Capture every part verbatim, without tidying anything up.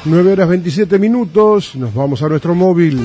nueve horas veintisiete minutos, nos vamos a nuestro móvil.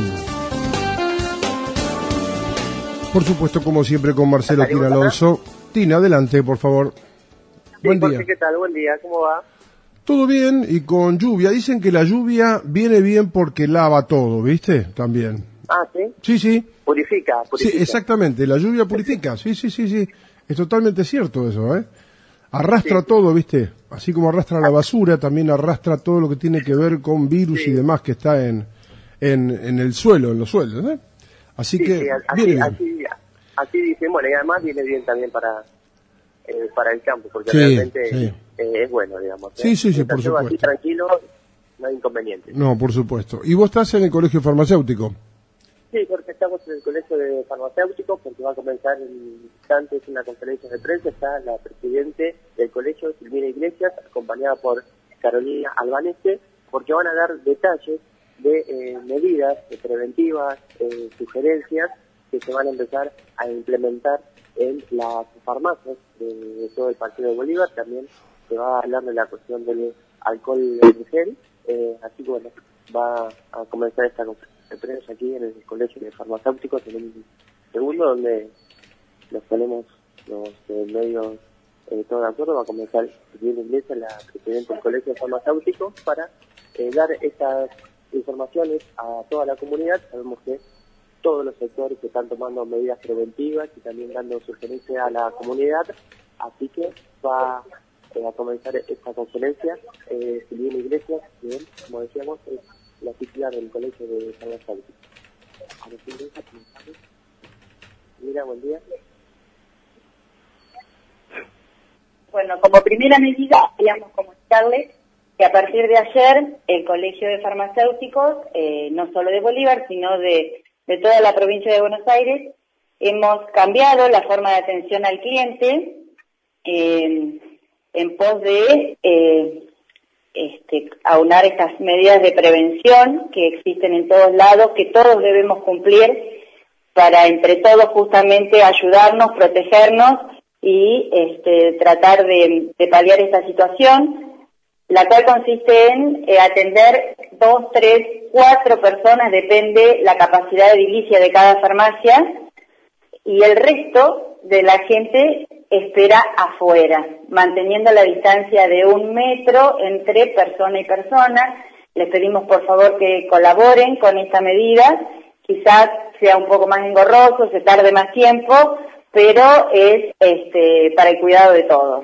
Por supuesto, como siempre, con Marcelo Tina Alonso. Tina, adelante, por favor. Sí, Buen día. Jorge, ¿qué tal? Buen día, ¿cómo va? Todo bien y con lluvia. Dicen que la lluvia viene bien porque lava todo, ¿viste? También. Ah, ¿sí? Sí, sí. Purifica, purifica. Sí, exactamente, la lluvia purifica. Sí, sí, sí, sí. Es totalmente cierto eso, ¿eh? Arrastra Sí. todo, ¿viste? Así como arrastra la basura, también arrastra todo lo que tiene que ver con virus Sí. y demás que está en, en, en el suelo, en los suelos, ¿eh? Así Sí, que sí, viene así, bien. así, así dicen, bueno, y además viene bien también para eh, para el campo, porque Sí, realmente sí. eh, es bueno, digamos. ¿eh? Sí, sí, sí, Mientras por llevo así supuesto. tranquilo, no hay inconveniente. No, por supuesto. ¿Y vos estás en el colegio farmacéutico? Sí, porque estamos en el colegio de farmacéuticos, porque va a comenzar en instantes una conferencia de prensa. Está la presidente del colegio, Silvina Iglesias, acompañada por Carolina Albanese, porque van a dar detalles de eh, medidas de preventivas, eh, sugerencias que se van a empezar a implementar en las farmacias de, de todo el partido de Bolívar. También se va a hablar de la cuestión del alcohol en gel, eh, así que bueno, va a comenzar esta conferencia de prensa aquí en el colegio de farmacéuticos en un segundo, donde nos ponemos los eh, medios eh, todos de acuerdo. Va a comenzar Silvina Iglesias, la presidenta del colegio de farmacéuticos, para eh, dar estas informaciones a toda la comunidad. Sabemos que todos los sectores que están tomando medidas preventivas y también dando sugerencias a la comunidad, así que va eh, a comenzar esta conferencia. eh, Silvina Iglesias, que, como decíamos, es la titular del colegio de farmacéuticos. A ver, Silvina, comenzamos. Mira, buen día. Bueno, como primera medida, queríamos comunicarles que a partir de ayer el Colegio de Farmacéuticos, eh, no solo de Bolívar, sino de, de toda la provincia de Buenos Aires, hemos cambiado la forma de atención al cliente eh, en pos de eh, este, aunar estas medidas de prevención que existen en todos lados, que todos debemos cumplir para entre todos justamente ayudarnos, protegernos y este, tratar de, de paliar esta situación, la cual consiste en eh, atender dos, tres, cuatro personas, depende la capacidad de edilicia de cada farmacia, y el resto de la gente espera afuera, manteniendo la distancia de un metro entre persona y persona. Les pedimos por favor que colaboren con esta medida. Quizás sea un poco más engorroso, se tarde más tiempo, pero es este, para el cuidado de todos.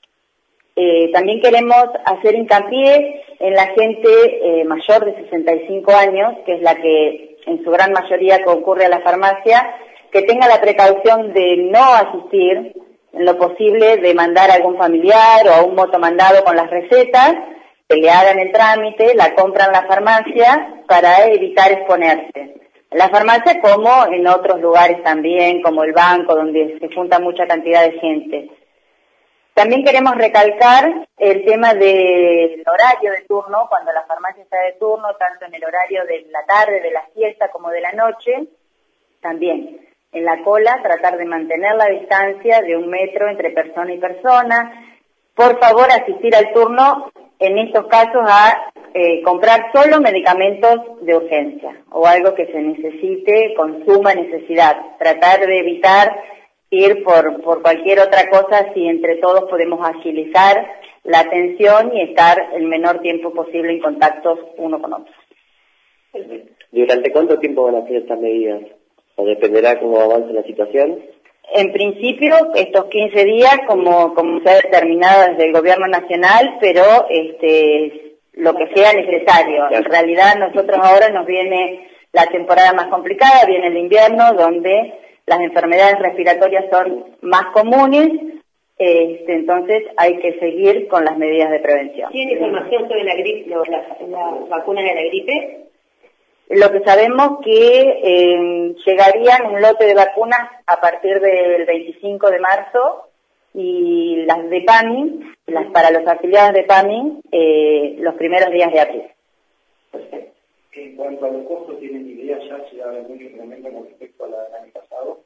Eh, también queremos hacer hincapié en la gente eh, mayor de sesenta y cinco años, que es la que en su gran mayoría concurre a la farmacia, que tenga la precaución de no asistir, en lo posible de mandar a algún familiar o a un motomandado con las recetas, que le hagan el trámite, la compran en la farmacia para evitar exponerse. En la farmacia como en otros lugares también, como el banco, donde se junta mucha cantidad de gente. También queremos recalcar el tema del horario de turno, cuando la farmacia está de turno, tanto en el horario de la tarde, de la siesta, como de la noche. También en la cola tratar de mantener la distancia de un metro entre persona y persona. Por favor, asistir al turno, en estos casos, a eh, comprar solo medicamentos de urgencia o algo que se necesite con suma necesidad. Tratar de evitar ir por, por cualquier otra cosa si entre todos podemos agilizar la atención y estar el menor tiempo posible en contactos uno con otro. ¿Durante cuánto tiempo van a hacer estas medidas? ¿O dependerá cómo avance la situación? En principio, estos quince días, como, como se ha determinado desde el Gobierno Nacional, pero este, lo que sea necesario. En realidad, nosotros ahora nos viene la temporada más complicada, viene el invierno, donde las enfermedades respiratorias son más comunes, este, entonces hay que seguir con las medidas de prevención. ¿Tiene información sobre la gripe, la, la vacuna de la gripe? Lo que sabemos que eh, llegarían un lote de vacunas a partir del veinticinco de marzo y las de PAMI, las para los afiliados de PAMI, eh, los primeros días de abril. Perfecto. En cuanto a los costos, ¿tienen idea ya si va a haber mucho incremento con respecto al año pasado?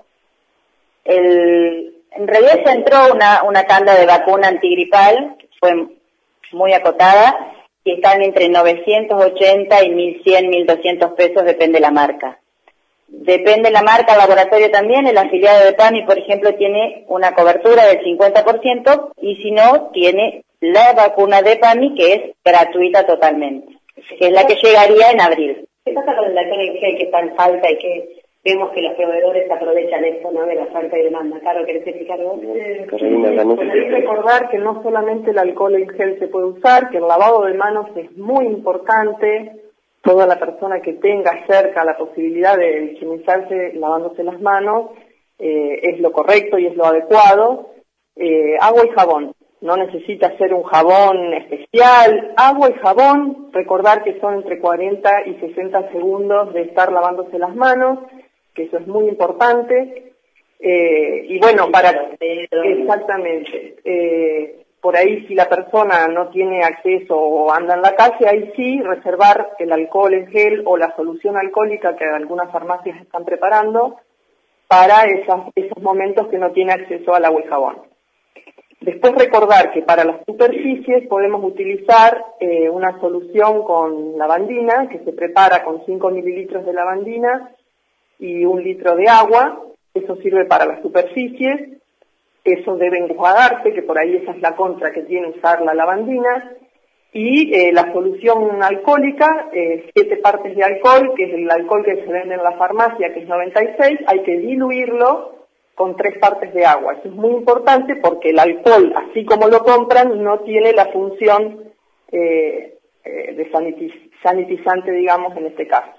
El, en realidad se entró una, una tanda de vacuna antigripal, que fue muy acotada, y están entre novecientos ochenta y mil cien, mil doscientos pesos, depende de la marca. Depende de la marca, el laboratorio también. El afiliado de PAMI, por ejemplo, tiene una cobertura del cincuenta por ciento y si no, tiene la vacuna de PAMI, que es gratuita totalmente, que es la que llegaría en abril. ¿Qué pasa con el alcohol en gel que está en falta y que vemos que los proveedores aprovechan esto, ¿no?, de la falta y demanda? Claro, ¿querés explicar vos? Eh, Hay que recordar que no solamente el alcohol en gel se puede usar, que el lavado de manos es muy importante. Toda la persona que tenga cerca la posibilidad de higienizarse lavándose las manos eh, es lo correcto y es lo adecuado. Eh, agua y jabón. No necesita ser un jabón especial. Agua y jabón, recordar que son entre cuarenta y sesenta segundos de estar lavándose las manos, que eso es muy importante. Eh, y bueno, para... Exactamente. Eh, por ahí, si la persona no tiene acceso o anda en la calle, ahí sí reservar el alcohol en gel o la solución alcohólica que algunas farmacias están preparando para esas, esos momentos que no tiene acceso al agua y jabón. Después recordar que para las superficies podemos utilizar eh, una solución con lavandina, que se prepara con cinco mililitros de lavandina y un litro de agua. Eso sirve para las superficies. Eso debe enjuagarse, que por ahí esa es la contra que tiene usar la lavandina. Y eh, la solución alcohólica, eh, siete partes de alcohol, que es el alcohol que se vende en la farmacia, que es noventa y seis, hay que diluirlo con tres partes de agua. Eso es muy importante porque el alcohol, así como lo compran, no tiene la función eh, eh, de sanitiz- sanitizante, digamos, en este caso.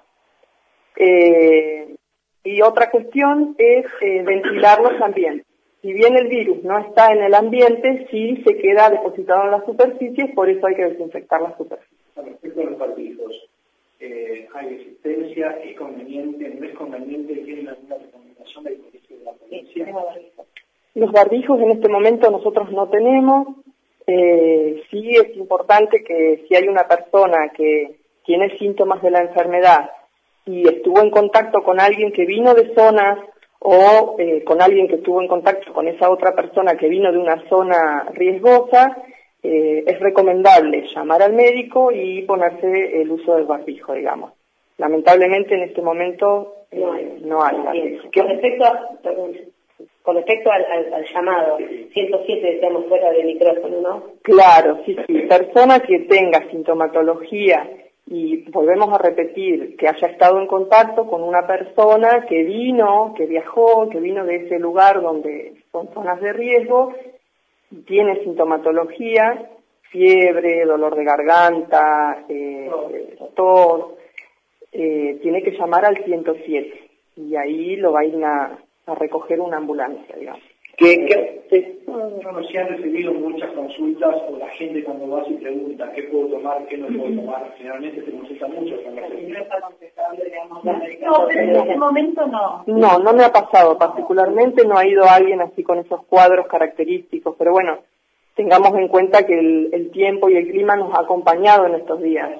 Eh, y otra cuestión es eh, ventilar los ambientes. Si bien el virus no está en el ambiente, sí se queda depositado en las superficies, por eso hay que desinfectar las superficies. Respecto a los barbijos, eh, ¿hay existencia? ¿Es conveniente? ¿No es conveniente? ¿Tienen alguna recomendación del Colegio de la Provincia? Los barbijos en este momento nosotros no tenemos. Eh, sí es importante que si hay una persona que tiene síntomas de la enfermedad y estuvo en contacto con alguien que vino de zonas o eh, con alguien que estuvo en contacto con esa otra persona que vino de una zona riesgosa, eh, es recomendable llamar al médico y ponerse el uso del barbijo, digamos. Lamentablemente en este momento eh, no hay, no hay barbijo. Con respecto, a, perdón, con respecto al, al, al llamado, ciento siete decíamos fuera del micrófono, ¿no? Claro, sí, sí. Persona que tenga sintomatología y volvemos a repetir que haya estado en contacto con una persona que vino, que viajó, que vino de ese lugar donde son zonas de riesgo, tiene sintomatología, fiebre, dolor de garganta, eh, tos, eh, tiene que llamar al ciento siete y ahí lo va a ir a, a recoger una ambulancia, digamos. ¿Qué, qué, sí. Yo no se han recibido muchas consultas o la gente cuando va y pregunta qué puedo tomar, qué no puedo tomar. Generalmente se consulta mucho con la gente. No, pero en este momento no. No, no me ha pasado particularmente, no ha ido alguien así con esos cuadros característicos, pero bueno, tengamos en cuenta que el, el tiempo y el clima nos ha acompañado en estos días.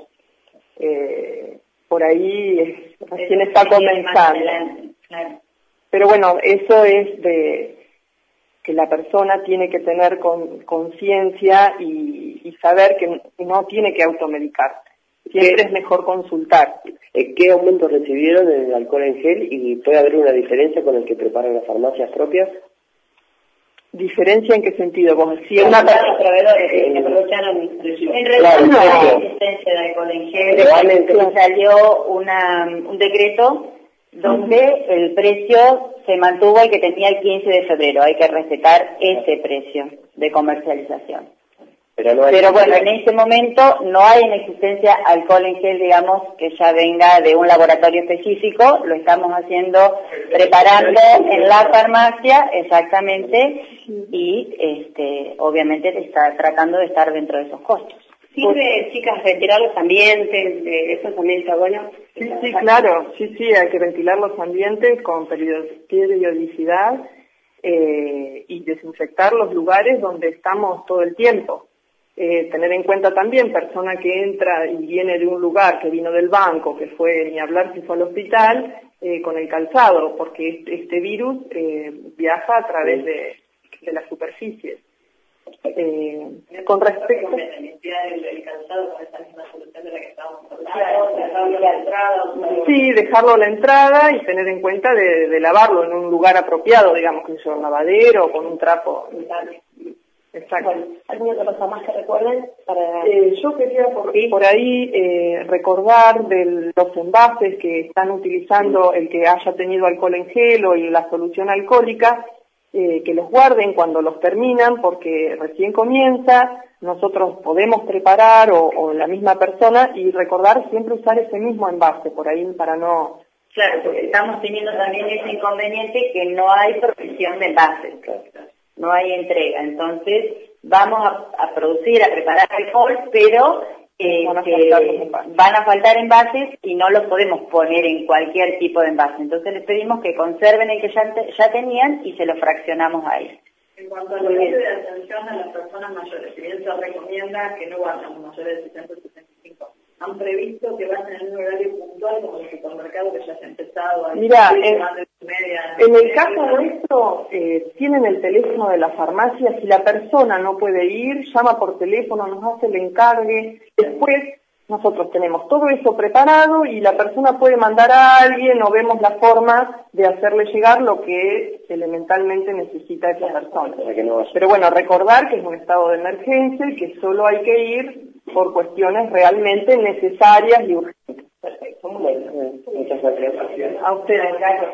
Eh, por ahí es, recién está comenzando. Pero bueno, eso es de que la persona tiene que tener con, conciencia y, y saber que no tiene que automedicar. Siempre es mejor consultar. ¿Qué aumento recibieron en el alcohol en gel y puede haber una diferencia con el que preparan las farmacias propias? ¿Diferencia en qué sentido? Vos Si una persona, los proveedores que se aprovecharon en relación a la existencia de alcohol en gel, Realmente salió una, un decreto donde el precio se mantuvo el que tenía el quince de febrero. Hay que respetar ese precio de comercialización. Pero, no hay Pero bueno, en este momento no hay en existencia alcohol en gel, digamos, que ya venga de un laboratorio específico. Lo estamos haciendo, preparando en la farmacia, exactamente, y este, obviamente está tratando de estar dentro de esos costos. ¿Sirve, chicas, ventilar los ambientes? ¿Eso también está bueno? Sí, sí, claro. Sí, sí, hay que ventilar los ambientes con periodicidad eh, y desinfectar los lugares donde estamos todo el tiempo. Eh, tener en cuenta también, persona que entra y viene de un lugar, que vino del banco, que fue, ni hablar si fue al hospital, eh, con el calzado, porque este, este virus eh, viaja a través de, de las superficies. Eh, con respecto... el calzado con esta misma sí, dejarlo a la entrada y tener en cuenta de, de lavarlo en un lugar apropiado, digamos que es un lavadero o con un trapo. Exacto. Bueno, ¿alguna otra cosa más que recuerden? Para... Eh, yo quería por, ¿Sí? por ahí eh, recordar de los envases que están utilizando el que haya tenido alcohol en gel o en la solución alcohólica, eh, que los guarden cuando los terminan porque recién comienza, nosotros podemos preparar o, o la misma persona y recordar siempre usar ese mismo envase por ahí para no... Claro, porque estamos teniendo también ese inconveniente que no hay provisión de envases. No hay entrega, entonces vamos a, a producir, a preparar alcohol, pero eh, van, a que van a faltar envases y no los podemos poner en cualquier tipo de envase. Entonces les pedimos que conserven el que ya, te, ya tenían y se lo fraccionamos ahí. En cuanto al servicio de atención a las personas mayores, si bien se recomienda que no vayan los mayores de sesenta a sesenta y cinco, ¿han previsto que vayan en un horario puntual como el supermercado que ya se ha empezado a... Mira, en, en el caso nuestro, eh, tienen el teléfono de la farmacia, si la persona no puede ir, llama por teléfono, nos hace el encargue, después nosotros tenemos todo eso preparado y la persona puede mandar a alguien o vemos la forma de hacerle llegar lo que elementalmente necesita esa persona. Pero bueno, recordar que es un estado de emergencia y que solo hay que ir por cuestiones realmente necesarias y urgentes. Perfecto, muy bien. Muchas gracias. A ustedes, gracias.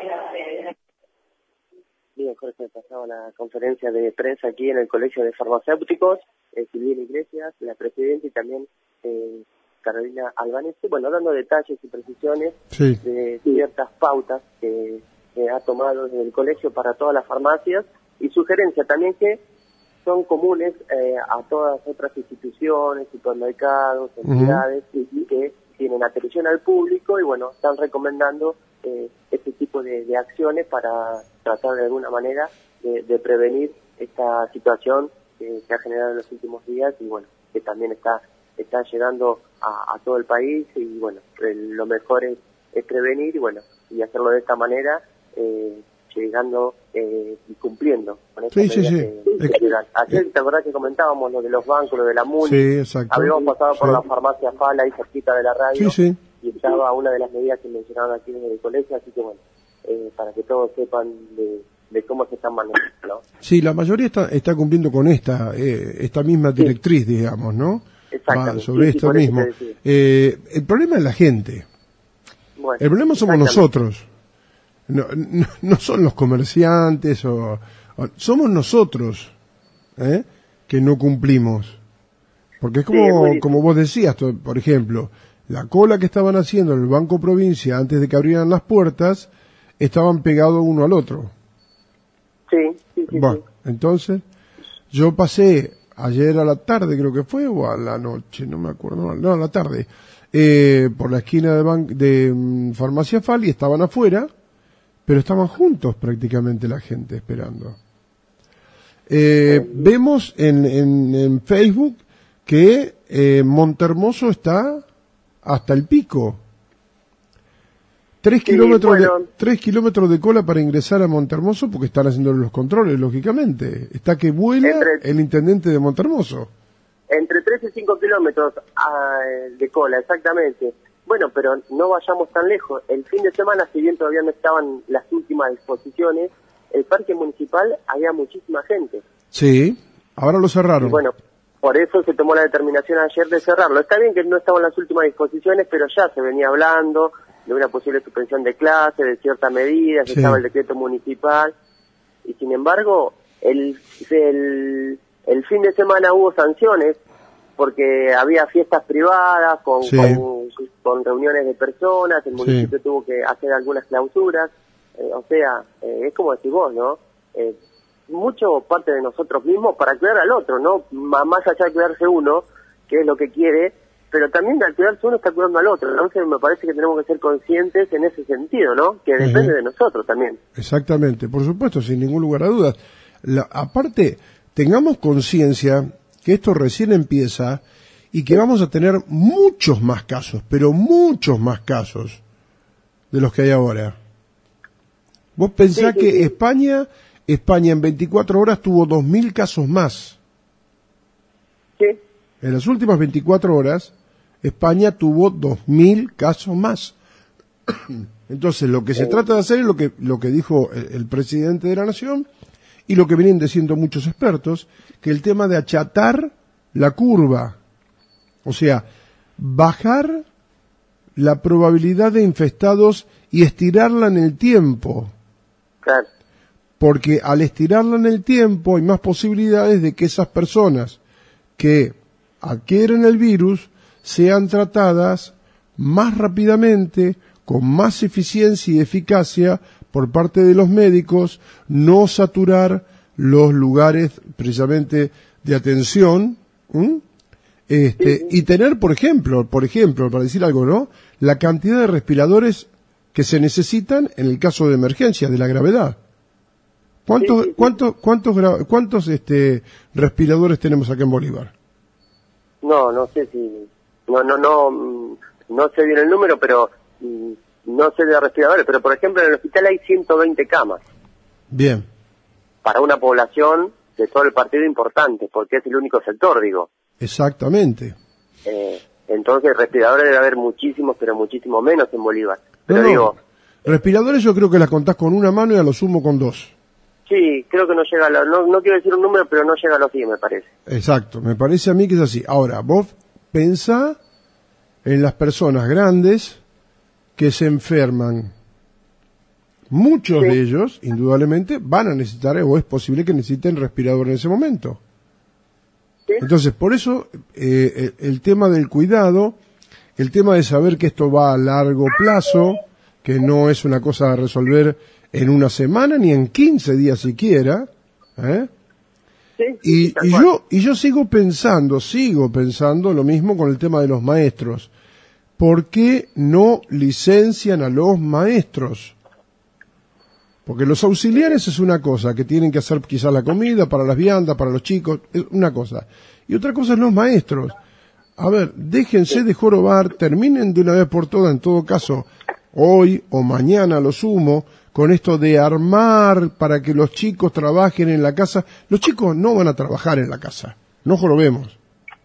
Bien, Jorge, pasaba la conferencia de prensa aquí en el Colegio de Farmacéuticos, eh, Silvina Iglesias, la presidenta, y también eh, Carolina Albanese, bueno, dando detalles y precisiones sí. de ciertas pautas que, que ha tomado desde el colegio para todas las farmacias y sugerencias también que son comunes eh, a todas otras instituciones, supermercados, entidades, uh-huh. y, y que tienen atención al público y bueno, están recomendando eh, este tipo de, de acciones para tratar de alguna manera de, de prevenir esta situación que se ha generado en los últimos días y bueno, que también está está llegando a, a todo el país y bueno, el, lo mejor es, es prevenir y bueno, y hacerlo de esta manera, eh, llegando eh, y cumpliendo con esta sí, medida sí, que, sí. que llegan. Ayer, ¿te acordás que comentábamos lo de los bancos, lo de la M U N? Sí, exacto. Habíamos pasado por sí. la farmacia Fala ahí cerquita de la radio sí, sí. y estaba una de las medidas que mencionaban aquí desde el colegio, así que bueno, eh, para que todos sepan de, de cómo se están manejando, ¿no? Sí, la mayoría está, está cumpliendo con esta, eh, esta misma directriz, sí. digamos, ¿no? Exactamente. sobre sí, esto sí, mismo. Eh, el problema es la gente. Bueno, el problema somos nosotros. No, no, no son los comerciantes o, o somos nosotros ¿eh? que no cumplimos. Porque es como, sí, como vos decías, por ejemplo, la cola que estaban haciendo en el Banco Provincia antes de que abrieran las puertas, estaban pegados uno al otro. Sí, sí, sí. Bueno, sí. entonces, yo pasé ayer a la tarde, creo que fue, o a la noche, no me acuerdo, no, a la tarde, eh, por la esquina de, ban- de um, Farmacia Fal y estaban afuera, pero estaban juntos prácticamente la gente esperando. Eh, sí. Vemos en, en, en Facebook que eh, Montermoso está hasta el pico. Tres sí, kilómetros bueno. de tres kilómetros de cola para ingresar a Montermoso porque están haciendo los controles, lógicamente. Está que vuela entre, el intendente de Montermoso. Entre tres y cinco kilómetros ah, de cola, exactamente. Bueno, pero no vayamos tan lejos. El fin de semana, si bien todavía no estaban las últimas disposiciones, el parque municipal había muchísima gente. Sí, ahora lo cerraron. Y bueno, por eso se tomó la determinación ayer de cerrarlo. Está bien que no estaban las últimas disposiciones, pero ya se venía hablando de una posible suspensión de clases, de ciertas medidas, sí. Estaba el decreto municipal, y sin embargo, el, el, el fin de semana hubo sanciones, porque había fiestas privadas, con, sí. con, con reuniones de personas, el municipio sí. tuvo que hacer algunas clausuras, eh, o sea, eh, es como decís vos, ¿no? Eh, mucho parte de nosotros mismos para cuidar al otro, ¿no? Más allá de cuidarse uno, que es lo que quiere, pero también al cuidarse uno está cuidando al otro. Entonces me parece que tenemos que ser conscientes en ese sentido, ¿no? Que depende uh-huh. de nosotros también. Exactamente, por supuesto, sin ningún lugar a dudas. La, aparte, tengamos conciencia que esto recién empieza y que vamos a tener muchos más casos, pero muchos más casos de los que hay ahora. Vos pensás sí, sí, que sí. España, España en veinticuatro horas tuvo dos mil casos más. Sí. En las últimas veinticuatro horas, España tuvo dos mil casos más. Entonces, lo que se trata de hacer es lo que, lo que dijo el, el presidente de la Nación y lo que vienen diciendo muchos expertos, que el tema de achatar la curva, o sea, bajar la probabilidad de infestados y estirarla en el tiempo. Claro. Porque al estirarla en el tiempo hay más posibilidades de que esas personas que adquieren el virus sean tratadas más rápidamente, con más eficiencia y eficacia por parte de los médicos, no saturar los lugares precisamente de atención, ¿m? este, sí. Y tener, por ejemplo, por ejemplo, para decir algo, ¿no? La cantidad de respiradores que se necesitan en el caso de emergencia, de la gravedad. ¿Cuántos, sí, sí, sí. cuántos, cuántos, cuántos, este, respiradores tenemos acá en Bolívar? No, no sé si, no, no, no, no sé bien el número, pero no sé de respiradores, pero por ejemplo en el hospital hay ciento veinte camas. Bien. Para una población de todo el partido importante, porque es el único sector, digo. Exactamente. Eh, entonces respiradores debe haber muchísimos, pero muchísimo menos en Bolívar. Pero no, no. digo, respiradores yo creo que las contás con una mano y a lo sumo con dos. Sí, creo que no llega a la, no, no quiero decir un número, pero no llega a los diez, me parece. Exacto, me parece a mí que es así. Ahora, vos pensá en las personas grandes que se enferman. Muchos sí. de ellos, indudablemente, van a necesitar, o es posible que necesiten respirador en ese momento. ¿Sí? Entonces, por eso, eh, el, el tema del cuidado, el tema de saber que esto va a largo plazo, que no es una cosa a resolver en una semana ni en quince días siquiera, ¿eh? Sí, y, sí, y yo y yo sigo pensando, sigo pensando lo mismo con el tema de los maestros. ¿Por qué no licencian a los maestros? Porque los auxiliares es una cosa, que tienen que hacer quizás la comida para las viandas, para los chicos, es una cosa. Y otra cosa es los maestros. A ver, déjense de jorobar, terminen de una vez por todas, en todo caso, hoy o mañana lo sumo, con esto de armar para que los chicos trabajen en la casa. Los chicos no van a trabajar en la casa, no jorobemos.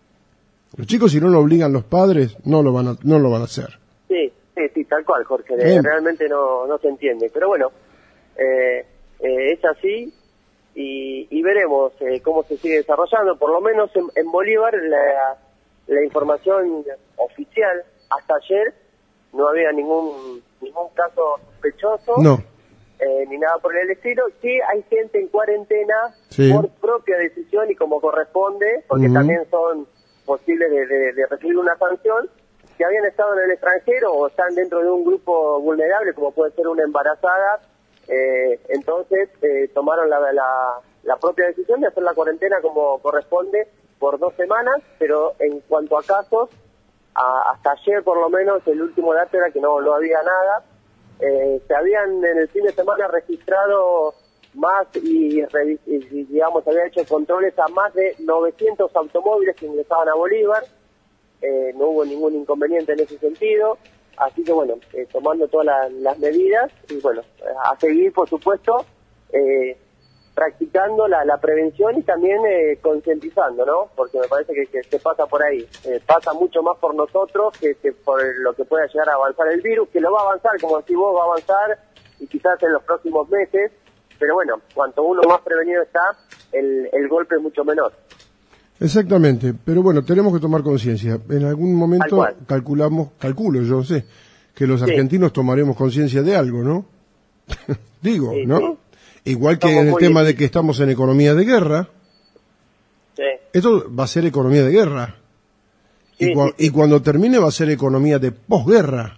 Los chicos, si no lo obligan los padres, no lo van a, no lo van a hacer. Sí, sí, sí, tal cual, Jorge. Bien. Realmente no, no se entiende. Pero bueno, eh, eh, es así y, y veremos eh, cómo se sigue desarrollando. Por lo menos en, en Bolívar la, la información oficial hasta ayer no había ningún ningún caso sospechoso. No. Eh, ni nada por el estilo. Sí hay gente en cuarentena sí. por propia decisión y como corresponde, porque uh-huh. también son posibles de, de, de recibir una sanción, que habían estado en el extranjero o están dentro de un grupo vulnerable, como puede ser una embarazada, eh, entonces eh, tomaron la, la, la propia decisión de hacer la cuarentena como corresponde por dos semanas, pero en cuanto a casos, a, hasta ayer por lo menos, el último dato era que no, no había nada. Eh, se habían en el fin de semana registrado más y, y digamos se habían hecho controles a más de novecientos automóviles que ingresaban a Bolívar. Eh, no hubo ningún inconveniente en ese sentido, así que bueno, eh, tomando todas la, las medidas y bueno, a seguir por supuesto eh, practicando la, la prevención y también eh, concientizando, ¿no? Porque me parece que, que se pasa por ahí, eh, pasa mucho más por nosotros que, que por lo que pueda llegar a avanzar el virus, que lo va a avanzar, como decís vos, va a avanzar y quizás en los próximos meses, pero bueno, cuanto uno más prevenido está, el, el golpe es mucho menor. Exactamente, pero bueno, tenemos que tomar conciencia. En algún momento calculamos, calculo yo sé, que los sí. argentinos tomaremos conciencia de algo, ¿no? Digo, sí, ¿no? Sí. Igual que estamos en el tema difícil. De que estamos en economía de guerra. Sí. Esto va a ser economía de guerra. Sí, y, cu- sí, sí. y cuando termine va a ser economía de posguerra.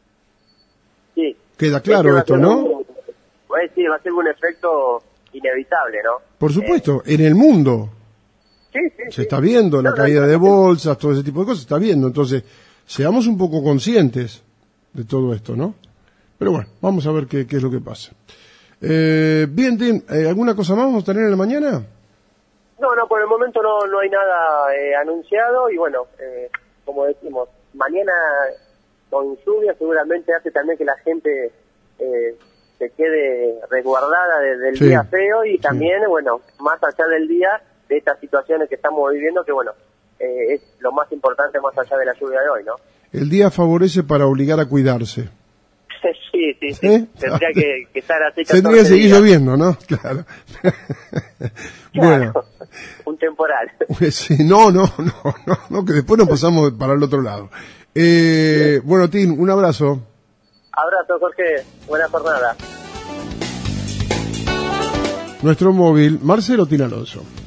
Sí. Queda claro esto, ¿no? Un, pues sí, va a ser un efecto inevitable, ¿no? Por supuesto, eh. en el mundo. Sí, sí, se sí. está viendo la no, caída no, no, de no, bolsas, todo ese tipo de cosas, se está viendo. Entonces, seamos un poco conscientes de todo esto, ¿no? Pero bueno, vamos a ver qué, qué es lo que pasa. Eh, bien, Tim, eh, ¿alguna cosa más vamos a tener en la mañana? No, no, por el momento no, no hay nada eh, anunciado y bueno, eh, como decimos, mañana con lluvia seguramente hace también que la gente eh, se quede resguardada desde el sí, día feo y también, sí. bueno, más allá del día, de estas situaciones que estamos viviendo, que bueno, eh, es lo más importante más allá de la lluvia de hoy, ¿no? El día favorece para obligar a cuidarse. sí, sí, sí. ¿Eh? Tendría que, que estar así. Tendría que seguir días. lloviendo, ¿no? Claro. Claro, bueno. Un temporal. Sí, no, no, no, no, no, que después nos pasamos para el otro lado. Eh, bueno, Tim, un abrazo. Abrazo, Jorge. Buena jornada. Nuestro móvil, Marcelo Tin Alonso.